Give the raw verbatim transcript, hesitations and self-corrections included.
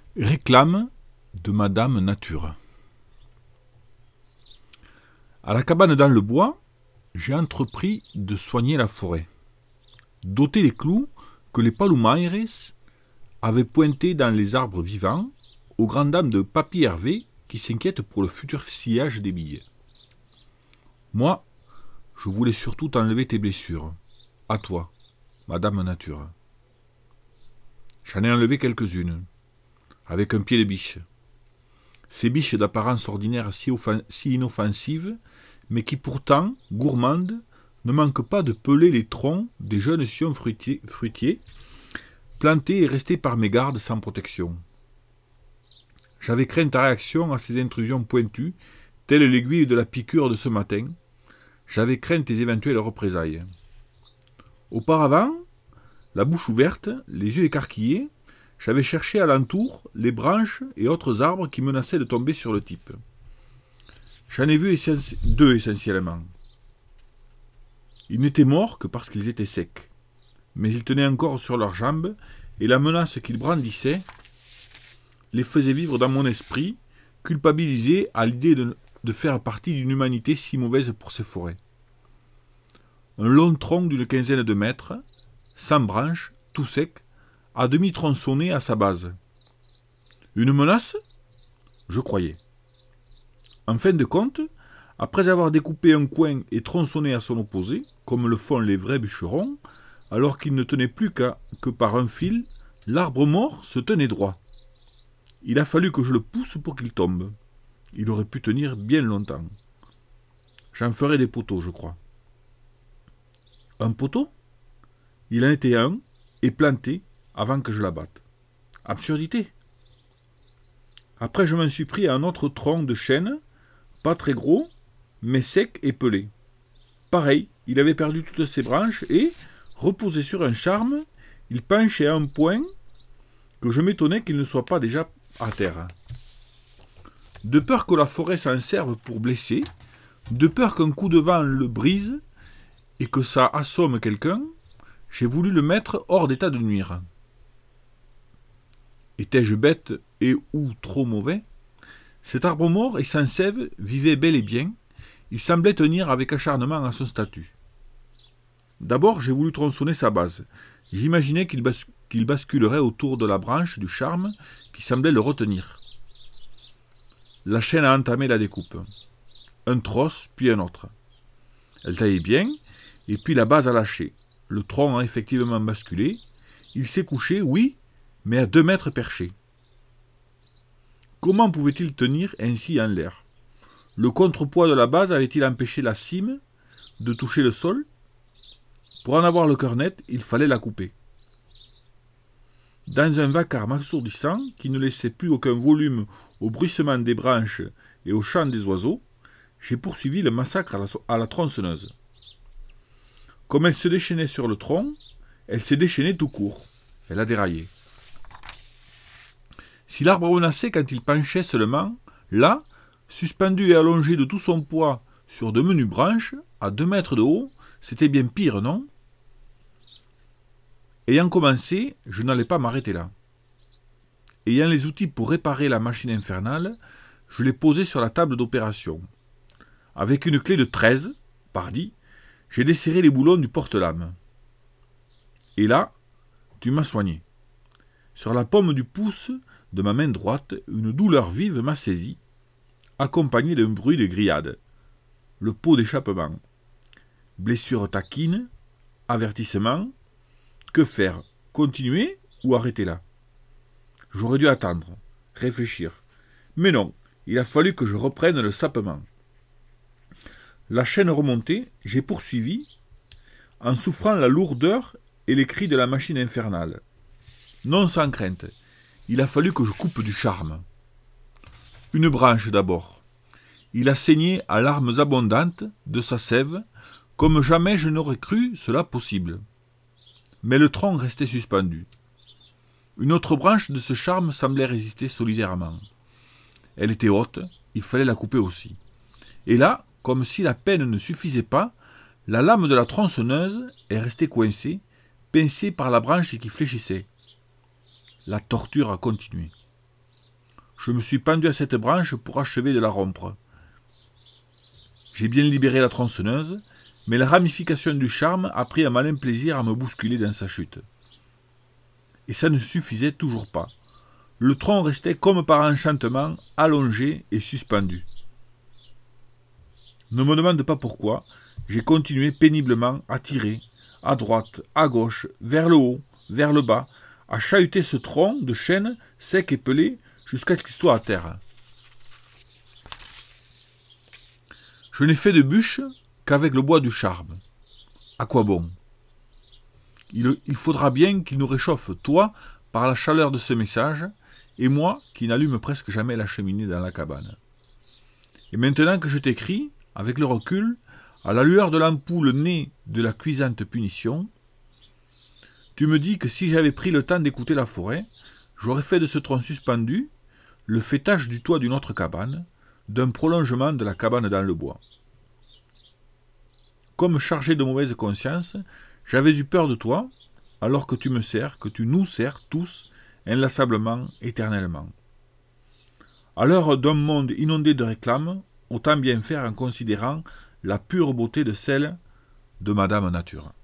Réclame de Madame Nature. À la cabane dans le bois, j'ai entrepris de soigner la forêt, d'ôter les clous que les Palomares avaient pointés dans les arbres vivants, aux grandes dames de Papy Hervé qui s'inquiètent pour le futur sillage des billes. Moi, je voulais surtout t'enlever tes blessures. À toi, Madame Nature. J'en ai enlevé quelques-unes, avec un pied de biche. Ces biches d'apparence ordinaire si, offen- si inoffensives, mais qui pourtant, gourmandes, ne manquent pas de peler les troncs des jeunes sillons fruitiers, fruitiers, plantés et restés par mes gardes sans protection. J'avais craint ta réaction à ces intrusions pointues, telle l'aiguille de la piqûre de ce matin. J'avais craint tes éventuelles représailles. Auparavant, la bouche ouverte, les yeux écarquillés, j'avais cherché alentour les branches et autres arbres qui menaçaient de tomber sur le type. J'en ai vu essenti- deux essentiellement. Ils n'étaient morts que parce qu'ils étaient secs, mais ils tenaient encore sur leurs jambes, et la menace qu'ils brandissaient les faisait vivre dans mon esprit, culpabilisé à l'idée de, de faire partie d'une humanité si mauvaise pour ces forêts. Un long tronc d'une quinzaine de mètres, sans branches, tout sec, à demi tronçonné à sa base. Une menace ? Je croyais. En fin de compte, après avoir découpé un coin et tronçonné à son opposé, comme le font les vrais bûcherons, alors qu'il ne tenait plus qu'à, que par un fil, l'arbre mort se tenait droit. Il a fallu que je le pousse pour qu'il tombe. Il aurait pu tenir bien longtemps. J'en ferai des poteaux, je crois. Un poteau ? Il en était un, et planté, avant que je l'abatte. Absurdité. Après, je m'en suis pris à un autre tronc de chêne, pas très gros, mais sec et pelé. Pareil, il avait perdu toutes ses branches et, reposé sur un charme, il penchait à un point que je m'étonnais qu'il ne soit pas déjà à terre. De peur que la forêt s'en serve pour blesser, de peur qu'un coup de vent le brise et que ça assomme quelqu'un, j'ai voulu le mettre hors d'état de nuire. Étais-je bête et ou trop mauvais ? Cet arbre mort et sans sève vivait bel et bien. Il semblait tenir avec acharnement à son statut. D'abord, j'ai voulu tronçonner sa base. J'imaginais qu'il, bas- qu'il basculerait autour de la branche du charme qui semblait le retenir. La chaîne a entamé la découpe. Un trosse, puis un autre. Elle taillait bien, et puis la base a lâché. Le tronc a effectivement basculé. Il s'est couché, oui, mais à deux mètres perché. Comment pouvait-il tenir ainsi en l'air ? Le contrepoids de la base avait-il empêché la cime de toucher le sol ? Pour en avoir le cœur net, il fallait la couper. Dans un vacarme assourdissant qui ne laissait plus aucun volume au bruissement des branches et au chant des oiseaux, j'ai poursuivi le massacre à la, à la tronçonneuse. Comme elle se déchaînait sur le tronc, elle s'est déchaînée tout court. Elle a déraillé. Si l'arbre menaçait quand il penchait seulement, là, suspendu et allongé de tout son poids sur de menues branches, à deux mètres de haut, c'était bien pire, non ? Ayant commencé, je n'allais pas m'arrêter là. Ayant les outils pour réparer la machine infernale, je l'ai posée sur la table d'opération. Avec une clé de treize, pardi, j'ai desserré les boulons du porte-lames. Et là, tu m'as soigné. Sur la paume du pouce de ma main droite, une douleur vive m'a saisi, accompagnée d'un bruit de grillade. Le pot d'échappement. Blessure taquine, avertissement. Que faire ? Continuer ou arrêter là ? J'aurais dû attendre, réfléchir. Mais non, il a fallu que je reprenne le sapement. La chaîne remontée, j'ai poursuivi, en souffrant la lourdeur et les cris de la machine infernale. Non sans crainte, il a fallu que je coupe du charme. Une branche d'abord. Il a saigné à larmes abondantes de sa sève, comme jamais je n'aurais cru cela possible. Mais le tronc restait suspendu. Une autre branche de ce charme semblait résister solidairement. Elle était haute, il fallait la couper aussi. Et là, comme si la peine ne suffisait pas, la lame de la tronçonneuse est restée coincée, pincée par la branche qui fléchissait. La torture a continué. je me suis pendu à cette branche pour achever de la rompre. J'ai bien libéré la tronçonneuse, mais la ramification du charme a pris un malin plaisir à me bousculer dans sa chute. Et ça ne suffisait toujours pas. Le tronc restait comme par enchantement, allongé et suspendu. Ne me demande pas pourquoi, j'ai continué péniblement à tirer, à droite, à gauche, vers le haut, vers le bas, à chahuter ce tronc de chêne sec et pelé jusqu'à ce qu'il soit à terre. Je n'ai fait de bûche qu'avec le bois du charme. À quoi bon ? il, il faudra bien qu'il nous réchauffe, toi, par la chaleur de ce message, et moi, qui n'allume presque jamais la cheminée dans la cabane. Et maintenant que je t'écris, avec le recul, à la lueur de l'ampoule née de la cuisante punition, tu me dis que si j'avais pris le temps d'écouter la forêt, j'aurais fait de ce tronc suspendu le fêtage du toit d'une autre cabane, d'un prolongement de la cabane dans le bois. Comme chargé de mauvaise conscience, j'avais eu peur de toi, alors que tu me sers, que tu nous sers tous, inlassablement, éternellement. À l'heure d'un monde inondé de réclames, autant bien faire en considérant la pure beauté de celle de Madame Nature.